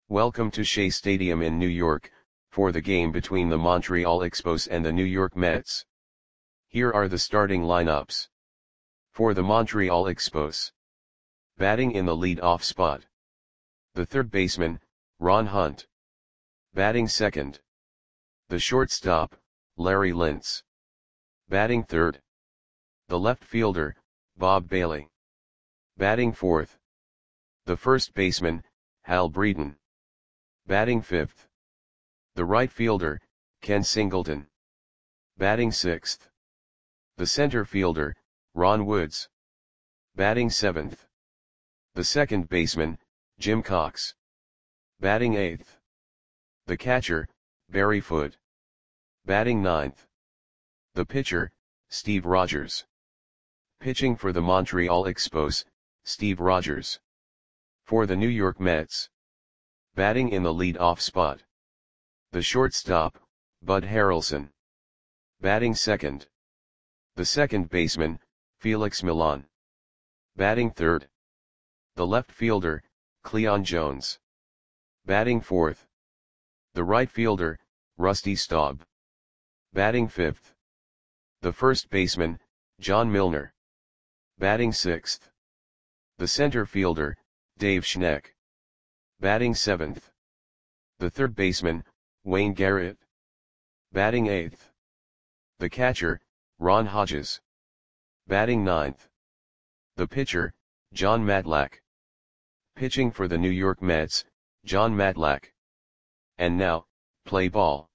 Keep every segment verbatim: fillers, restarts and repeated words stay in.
Welcome to Shea Stadium in New York, for the game between the Montreal Expos and the New York Mets. Here are the starting lineups. For the Montreal Expos. Batting in the lead-off spot. The third baseman, Ron Hunt. Batting second. The shortstop, Larry Lintz. Batting third. The left fielder, Bob Bailey. Batting fourth. The first baseman, Hal Breeden. Batting fifth. The right fielder, Ken Singleton. Batting sixth. The center fielder, Ron Woods. Batting seventh. The second baseman, Jim Cox. Batting eighth. The catcher, Barry Foote. Batting ninth. The pitcher, Steve Rogers. Pitching for the Montreal Expos, Steve Rogers. For the New York Mets. Batting in the lead-off spot. The shortstop, Bud Harrelson. Batting second. The second baseman, Felix Millan. Batting third. The left fielder, Cleon Jones. Batting fourth. The right fielder, Rusty Staub. Batting fifth. The first baseman, John Milner. Batting sixth. The center fielder, Dave Schneck. Batting seventh. The third baseman, Wayne Garrett. Batting eighth. The catcher, Ron Hodges. Batting ninth. The pitcher, John Matlack. Pitching for the New York Mets, John Matlack. And now, play ball.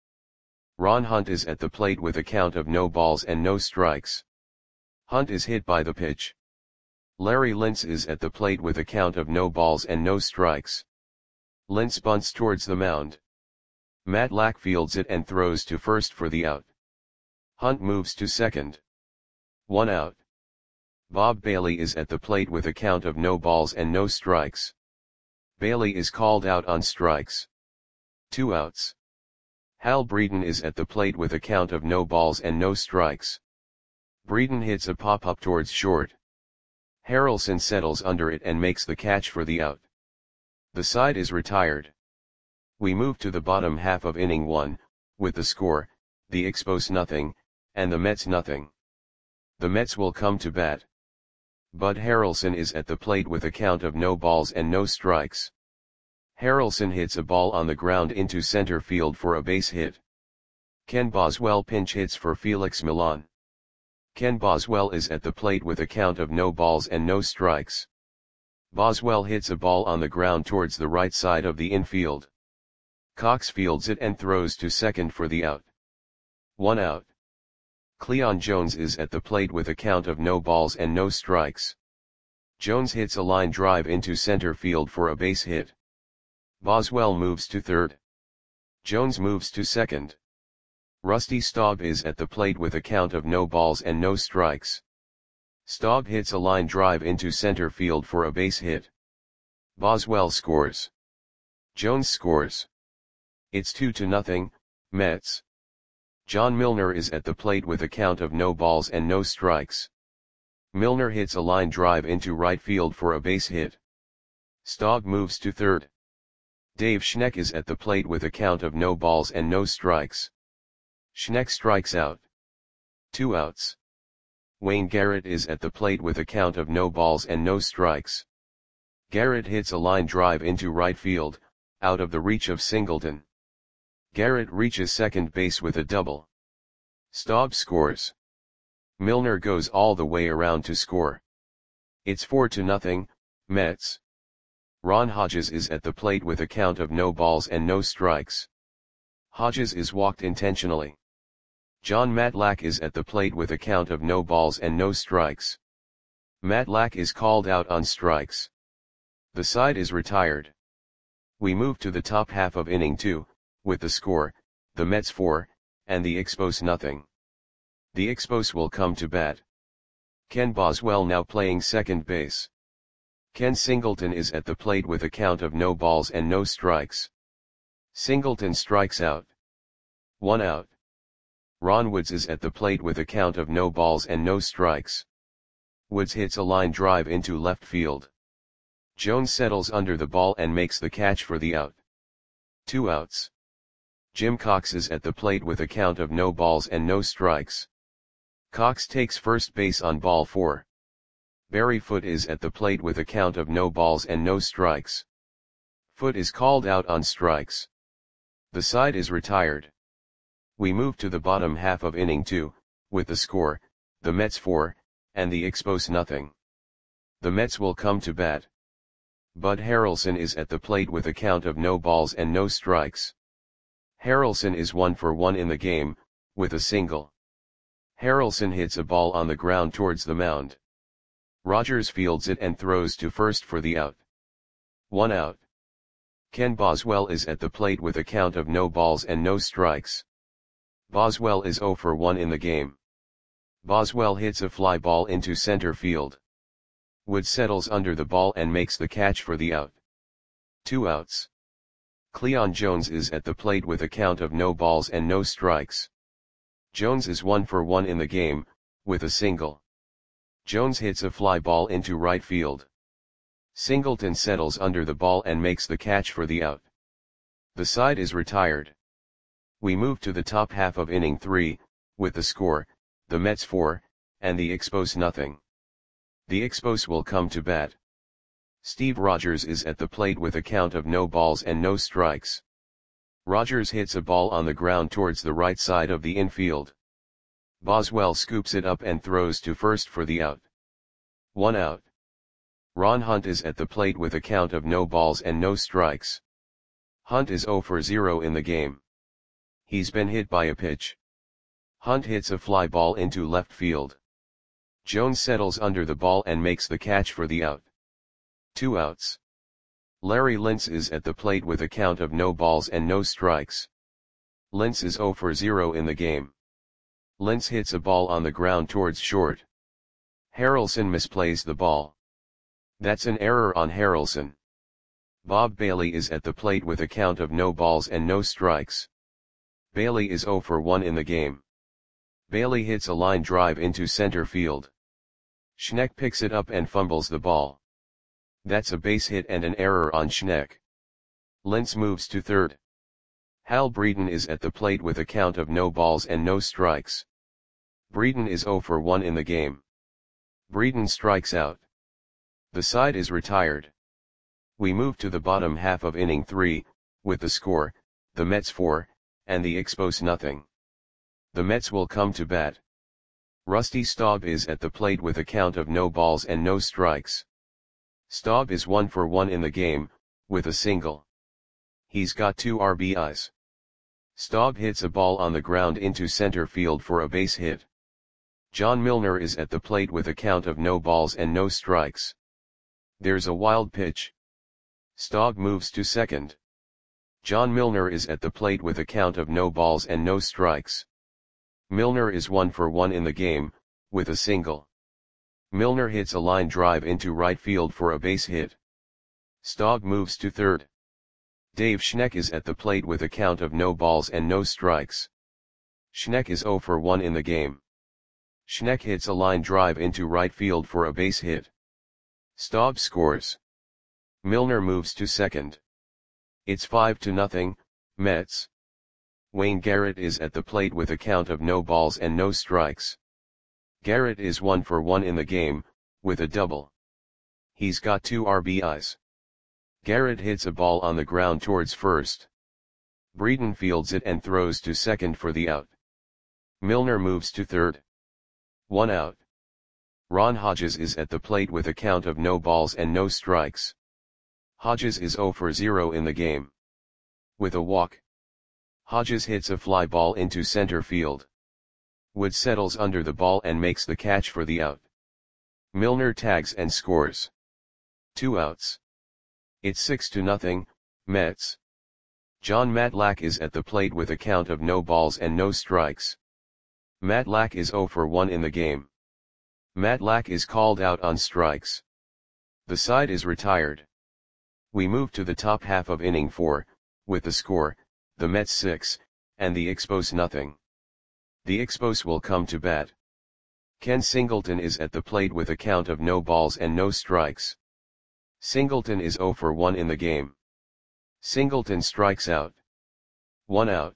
Ron Hunt is at the plate with a count of no balls and no strikes. Hunt is hit by the pitch. Larry Lintz is at the plate with a count of no balls and no strikes. Lintz bunts towards the mound. Matlack fields it and throws to first for the out. Hunt moves to second. One out. Bob Bailey is at the plate with a count of no balls and no strikes. Bailey is called out on strikes. Two outs. Hal Breeden is at the plate with a count of no balls and no strikes. Breeden hits a pop-up towards short. Harrelson settles under it and makes the catch for the out. The side is retired. We move to the bottom half of inning one, with the score, the Expos nothing, and the Mets nothing. The Mets will come to bat. Bud Harrelson is at the plate with a count of no balls and no strikes. Harrelson hits a ball on the ground into center field for a base hit. Ken Boswell pinch hits for Felix Millan. Ken Boswell is at the plate with a count of no balls and no strikes. Boswell hits a ball on the ground towards the right side of the infield. Cox fields it and throws to second for the out. One out. Cleon Jones is at the plate with a count of no balls and no strikes. Jones hits a line drive into center field for a base hit. Boswell moves to third. Jones moves to second. Rusty Staub is at the plate with a count of no balls and no strikes. Staub hits a line drive into center field for a base hit. Boswell scores. Jones scores. It's two to nothing, Mets. John Milner is at the plate with a count of no balls and no strikes. Milner hits a line drive into right field for a base hit. Staub moves to third. Dave Schneck is at the plate with a count of no balls and no strikes. Schneck strikes out. Two outs. Wayne Garrett is at the plate with a count of no balls and no strikes. Garrett hits a line drive into right field, out of the reach of Singleton. Garrett reaches second base with a double. Staub scores. Milner goes all the way around to score. It's four to nothing, Mets. Ron Hodges is at the plate with a count of no balls and no strikes. Hodges is walked intentionally. John Matlack is at the plate with a count of no balls and no strikes. Matlack is called out on strikes. The side is retired. We move to the top half of inning two, with the score, the Mets four, and the Expos nothing. The Expos will come to bat. Ken Boswell now playing second base. Ken Singleton is at the plate with a count of no balls and no strikes. Singleton strikes out. One out. Ron Woods is at the plate with a count of no balls and no strikes. Woods hits a line drive into left field. Jones settles under the ball and makes the catch for the out. Two outs. Jim Cox is at the plate with a count of no balls and no strikes. Cox takes first base on ball four. Barry Foote is at the plate with a count of no balls and no strikes. Foote is called out on strikes. The side is retired. We move to the bottom half of inning two, with the score, the Mets four, and the Expos nothing. The Mets will come to bat. Bud Harrelson is at the plate with a count of no balls and no strikes. Harrelson is one for one in the game, with a single. Harrelson hits a ball on the ground towards the mound. Rogers fields it and throws to first for the out. One out. Ken Boswell is at the plate with a count of no balls and no strikes. Boswell is zero for one in the game. Boswell hits a fly ball into center field. Wood settles under the ball and makes the catch for the out. Two outs. Cleon Jones is at the plate with a count of no balls and no strikes. Jones is one for one in the game, with a single. Jones hits a fly ball into right field. Singleton settles under the ball and makes the catch for the out. The side is retired. We move to the top half of inning three, with the score, the Mets four, and the Expos nothing. The Expos will come to bat. Steve Rogers is at the plate with a count of no balls and no strikes. Rogers hits a ball on the ground towards the right side of the infield. Boswell scoops it up and throws to first for the out. One out. Ron Hunt is at the plate with a count of no balls and no strikes. Hunt is zero for zero in the game. He's been hit by a pitch. Hunt hits a fly ball into left field. Jones settles under the ball and makes the catch for the out. Two outs. Larry Lintz is at the plate with a count of no balls and no strikes. Lintz is zero for zero in the game. Lintz hits a ball on the ground towards short. Harrelson misplays the ball. That's an error on Harrelson. Bob Bailey is at the plate with a count of no balls and no strikes. Bailey is zero for one in the game. Bailey hits a line drive into center field. Schneck picks it up and fumbles the ball. That's a base hit and an error on Schneck. Lintz moves to third. Hal Breeden is at the plate with a count of no balls and no strikes. Breeden is zero for one in the game. Breeden strikes out. The side is retired. We move to the bottom half of inning three, with the score, the Mets four, and the Expos nothing. The Mets will come to bat. Rusty Staub is at the plate with a count of no balls and no strikes. Staub is one for one in the game, with a single. He's got two R B Is. Staub hits a ball on the ground into center field for a base hit. John Milner is at the plate with a count of no balls and no strikes. There's a wild pitch. Staub moves to second. John Milner is at the plate with a count of no balls and no strikes. Milner is one for one in the game, with a single. Milner hits a line drive into right field for a base hit. Staub moves to third. Dave Schneck is at the plate with a count of no balls and no strikes. Schneck is zero for one in the game. Schneck hits a line drive into right field for a base hit. Staub scores. Milner moves to second. It's five to nothing, Mets. Wayne Garrett is at the plate with a count of no balls and no strikes. Garrett is one for one in the game, with a double. He's got two R B Is. Garrett hits a ball on the ground towards first. Breeden fields it and throws to second for the out. Milner moves to third. One out. Ron Hodges is at the plate with a count of no balls and no strikes. Hodges is zero for zero in the game. With a walk. Hodges hits a fly ball into center field. Wood settles under the ball and makes the catch for the out. Milner tags and scores. Two outs. It's six to nothing, Mets. John Matlack is at the plate with a count of no balls and no strikes. Matlack is zero for one in the game. Matlack is called out on strikes. The side is retired. We move to the top half of inning four, with the score, the Mets six, and the Expos nothing. The Expos will come to bat. Ken Singleton is at the plate with a count of no balls and no strikes. Singleton is zero for one in the game. Singleton strikes out. One out.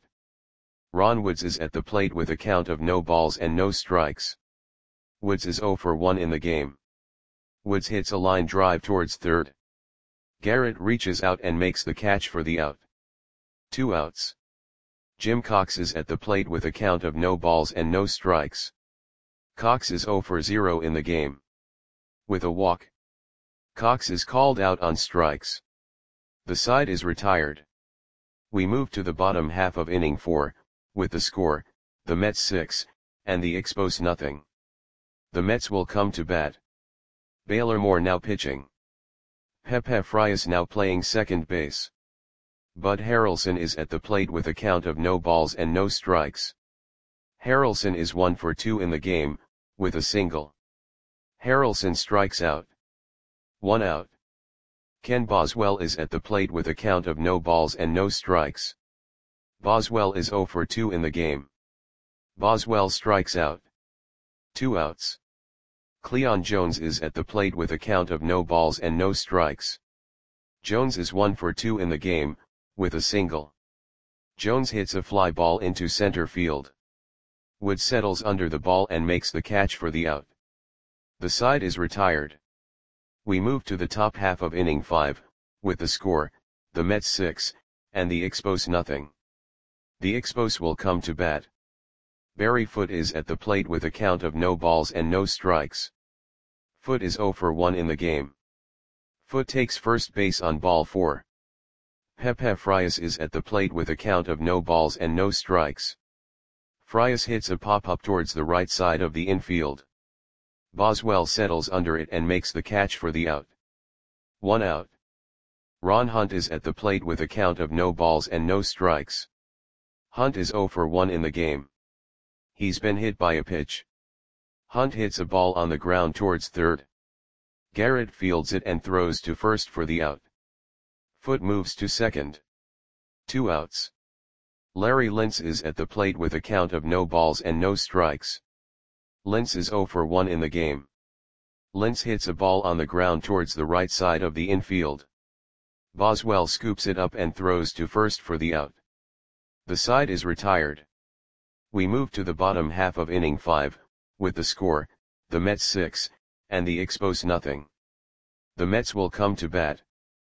Ron Woods is at the plate with a count of no balls and no strikes. Woods is zero for one in the game. Woods hits a line drive towards third. Garrett reaches out and makes the catch for the out. Two outs. Jim Cox is at the plate with a count of no balls and no strikes. Cox is zero for zero in the game. With a walk, Cox is called out on strikes. The side is retired. We move to the bottom half of inning four, with the score, the Mets six, and the Expos nothing. The Mets will come to bat. Baylor Moore now pitching. Pepe Frias now playing second base. Bud Harrelson is at the plate with a count of no balls and no strikes. Harrelson is one for two in the game, with a single. Harrelson strikes out. One out. Ken Boswell is at the plate with a count of no balls and no strikes. Boswell is zero for two in the game. Boswell strikes out. Two outs. Cleon Jones is at the plate with a count of no balls and no strikes. Jones is one for two in the game, with a single. Jones hits a fly ball into center field. Wood settles under the ball and makes the catch for the out. The side is retired. We move to the top half of inning five, with the score, the Mets six, and the Expos nothing. The Expos will come to bat. Barry Foote is at the plate with a count of no balls and no strikes. Foote is zero for one in the game. Foote takes first base on ball four. Pepe Frias is at the plate with a count of no balls and no strikes. Frias hits a pop-up towards the right side of the infield. Boswell settles under it and makes the catch for the out. One out. Ron Hunt is at the plate with a count of no balls and no strikes. Hunt is zero for one in the game. He's been hit by a pitch. Hunt hits a ball on the ground towards third. Garrett fields it and throws to first for the out. Foote moves to second. Two outs. Larry Lintz is at the plate with a count of no balls and no strikes. Lintz is zero for one in the game. Lintz hits a ball on the ground towards the right side of the infield. Boswell scoops it up and throws to first for the out. The side is retired. We move to the bottom half of inning five, with the score, the Mets six, and the Expos nothing. The Mets will come to bat.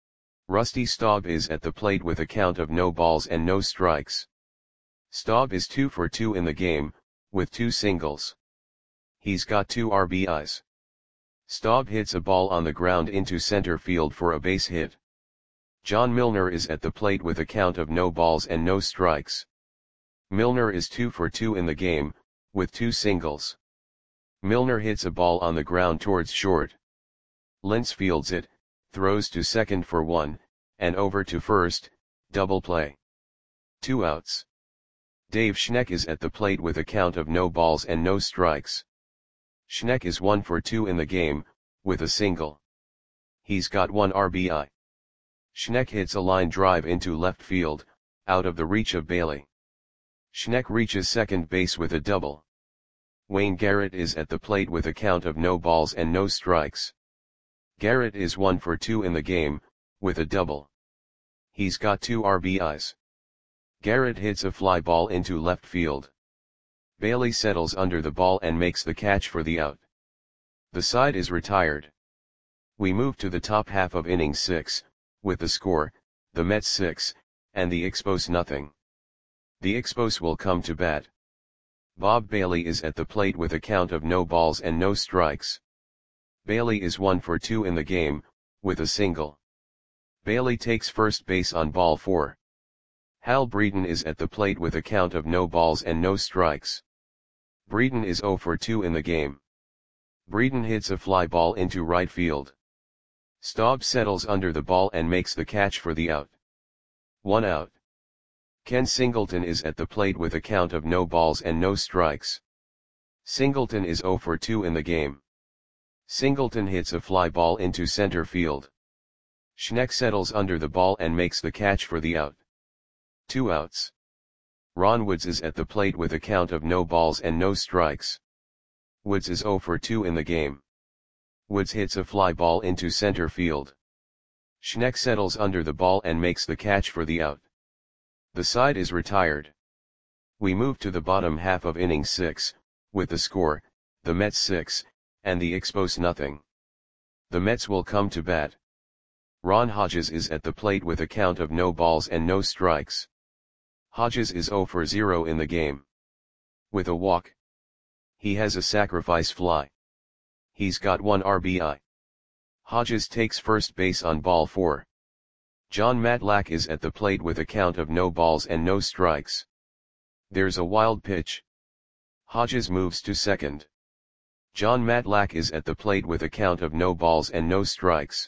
Rusty Staub is at the plate with a count of no balls and no strikes. Staub is two for two in the game, with two singles. He's got two R B Is. Staub hits a ball on the ground into center field for a base hit. John Milner is at the plate with a count of no balls and no strikes. Milner is two for two in the game, with two singles. Milner hits a ball on the ground towards short. Lintz fields it, throws to second for one, and over to first, double play. Two outs. Dave Schneck is at the plate with a count of no balls and no strikes. Schneck is one for two in the game, with a single. He's got one R B I. Schneck hits a line drive into left field, out of the reach of Bailey. Schneck reaches second base with a double. Wayne Garrett is at the plate with a count of no balls and no strikes. Garrett is one for two in the game, with a double. He's got two R B Is. Garrett hits a fly ball into left field. Bailey settles under the ball and makes the catch for the out. The side is retired. We move to the top half of inning six, with the score, the Mets six, and the Expos nothing. The Expos will come to bat. Bob Bailey is at the plate with a count of no balls and no strikes. Bailey is one for two in the game, with a single. Bailey takes first base on ball four. Hal Breeden is at the plate with a count of no balls and no strikes. Breeden is zero for two in the game. Breeden hits a fly ball into right field. Staub settles under the ball and makes the catch for the out. One out. Ken Singleton is at the plate with a count of no balls and no strikes. Singleton is zero for two in the game. Singleton hits a fly ball into center field. Schneck settles under the ball and makes the catch for the out. Two outs. Ron Woods is at the plate with a count of no balls and no strikes. Woods is zero for two in the game. Woods hits a fly ball into center field. Schneck settles under the ball and makes the catch for the out. The side is retired. We move to the bottom half of inning six, with the score, the Mets six, and the Expos nothing. The Mets will come to bat. Ron Hodges is at the plate with a count of no balls and no strikes. Hodges is zero for zero in the game. With a walk. He has a sacrifice fly. He's got one R B I. Hodges takes first base on ball four. Jon Matlack is at the plate with a count of no balls and no strikes. There's a wild pitch. Hodges moves to second. Jon Matlack is at the plate with a count of no balls and no strikes.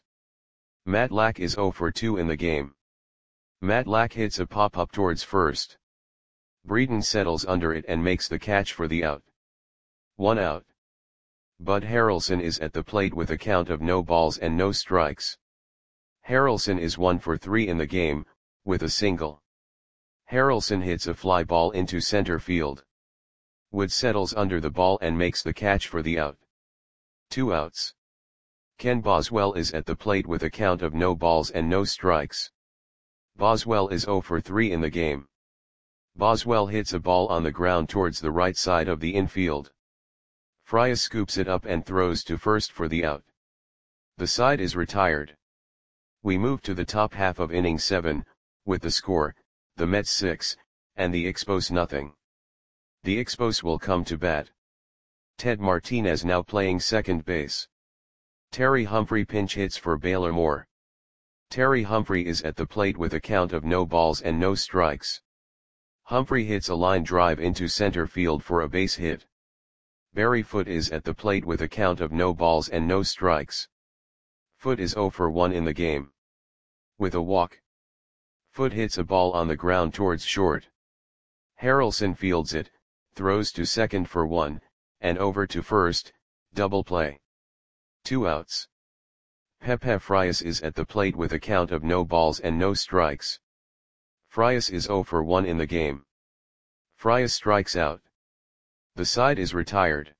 Matlack is zero for two in the game. Matlack hits a pop-up towards first. Breeden settles under it and makes the catch for the out. One out. Bud Harrelson is at the plate with a count of no balls and no strikes. Harrelson is one for three in the game, with a single. Harrelson hits a fly ball into center field. Wood settles under the ball and makes the catch for the out. Two outs. Ken Boswell is at the plate with a count of no balls and no strikes. Boswell is zero for three in the game. Boswell hits a ball on the ground towards the right side of the infield. Frias scoops it up and throws to first for the out. The side is retired. We move to the top half of inning seven, with the score, the Mets six, and the Expos nothing. The Expos will come to bat. Ted Martinez now playing second base. Terry Humphrey pinch hits for Baylor Moore. Terry Humphrey is at the plate with a count of no balls and no strikes. Humphrey hits a line drive into center field for a base hit. Barry Foote is at the plate with a count of no balls and no strikes. Foote is zero for one in the game. With a walk. Foote hits a ball on the ground towards short. Harrelson fields it, throws to second for one, and over to first, double play. Two outs. Pepe Frias is at the plate with a count of no balls and no strikes. Frias is zero for one in the game. Frias strikes out. The side is retired.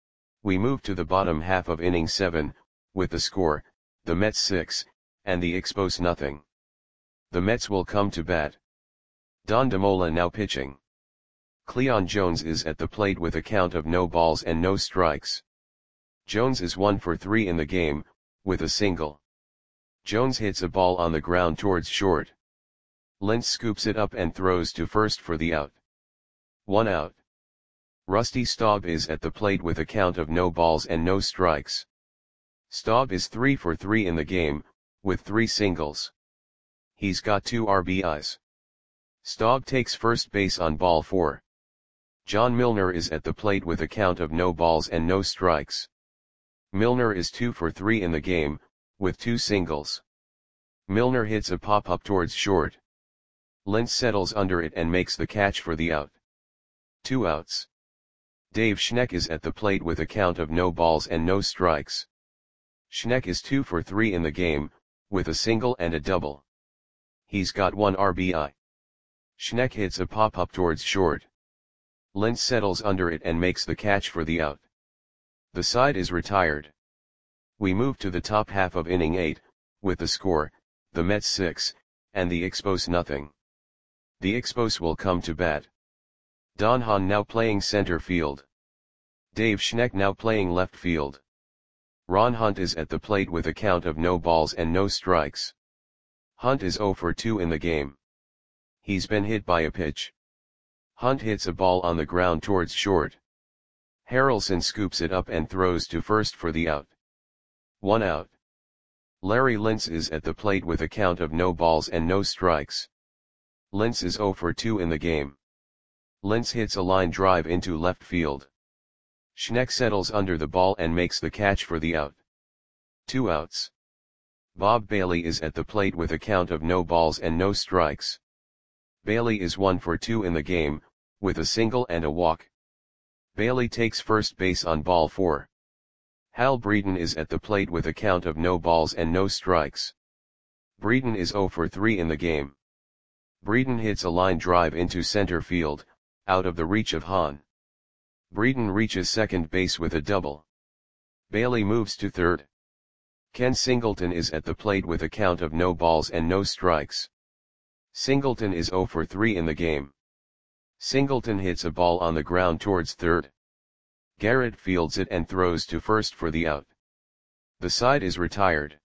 We move to the bottom half of inning seven, with the score, the Mets six, and the Expos nothing. The Mets will come to bat. Don DeMola now pitching. Cleon Jones is at the plate with a count of no balls and no strikes. Jones is one for three in the game, with a single. Jones hits a ball on the ground towards short. Lentz scoops it up and throws to first for the out. One out. Rusty Staub is at the plate with a count of no balls and no strikes. Staub is three for three in the game, with three singles. He's got two R B Is. Staub takes first base on ball four. John Milner is at the plate with a count of no balls and no strikes. Milner is two for three in the game, with two singles. Milner hits a pop-up towards short. Lentz settles under it and makes the catch for the out. Two outs. Dave Schneck is at the plate with a count of no balls and no strikes. Schneck is two for three in the game, with a single and a double. He's got one R B I. Schneck hits a pop-up towards short. Lentz settles under it and makes the catch for the out. The side is retired. We move to the top half of inning eight, with the score, the Mets six, and the Expos nothing. The Expos will come to bat. Don Hahn now playing center field. Dave Schneck now playing left field. Ron Hunt is at the plate with a count of no balls and no strikes. Hunt is zero for two in the game. He's been hit by a pitch. Hunt hits a ball on the ground towards short. Harrelson scoops it up and throws to first for the out. One out. Larry Lentz is at the plate with a count of no balls and no strikes. Lentz is zero for two in the game. Lentz hits a line drive into left field. Schneck settles under the ball and makes the catch for the out. Two outs. Bob Bailey is at the plate with a count of no balls and no strikes. Bailey is one for two in the game, with a single and a walk. Bailey takes first base on ball four. Hal Breeden is at the plate with a count of no balls and no strikes. Breeden is zero for three in the game. Breeden hits a line drive into center field, out of the reach of Hahn. Breeden reaches second base with a double. Bailey moves to third. Ken Singleton is at the plate with a count of no balls and no strikes. Singleton is zero for three in the game. Singleton hits a ball on the ground towards third. Garrett fields it and throws to first for the out. The side is retired.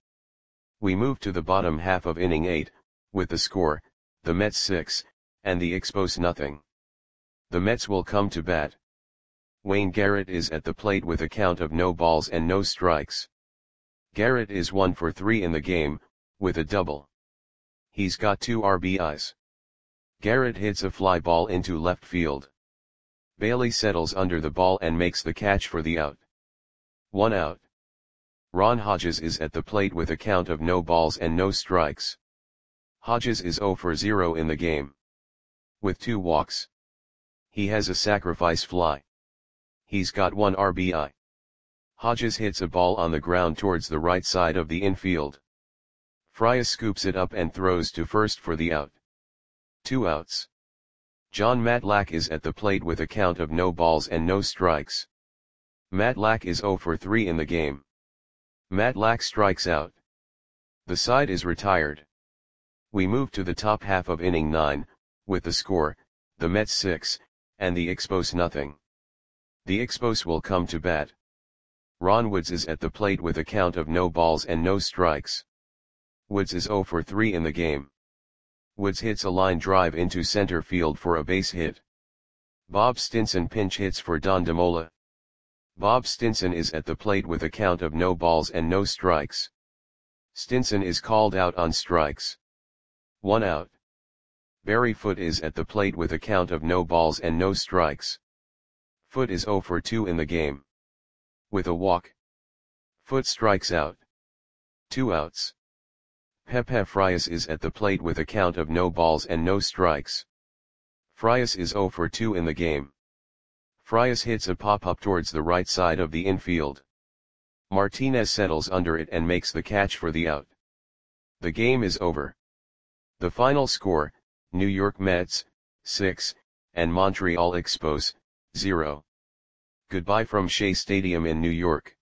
We move to the bottom half of inning eight, with the score, the Mets six, and the Expos nothing. The Mets will come to bat. Wayne Garrett is at the plate with a count of no balls and no strikes. Garrett is one for three in the game, with a double. He's got two R B Is. Garrett hits a fly ball into left field. Bailey settles under the ball and makes the catch for the out. One out. Ron Hodges is at the plate with a count of no balls and no strikes. Hodges is zero for zero in the game, with two walks. He has a sacrifice fly. He's got one R B I. Hodges hits a ball on the ground towards the right side of the infield. Frias scoops it up and throws to first for the out. Two outs. John Matlack is at the plate with a count of no balls and no strikes. Matlack is zero for three in the game. Matlack strikes out. The side is retired. We move to the top half of inning nine, with the score, the Mets six, and the Expos nothing. The Expos will come to bat. Ron Woods is at the plate with a count of no balls and no strikes. Woods is zero for three in the game. Woods hits a line drive into center field for a base hit. Bob Stinson pinch hits for Don DeMola. Bob Stinson is at the plate with a count of no balls and no strikes. Stinson is called out on strikes. One out. Barry Foote is at the plate with a count of no balls and no strikes. Foote is zero for two in the game, with a walk. Foote strikes out. Two outs. Pepe Frias is at the plate with a count of no balls and no strikes. Frias is zero for two in the game. Frias hits a pop-up towards the right side of the infield. Martinez settles under it and makes the catch for the out. The game is over. The final score, New York Mets, six, and Montreal Expos, zero. Goodbye from Shea Stadium in New York.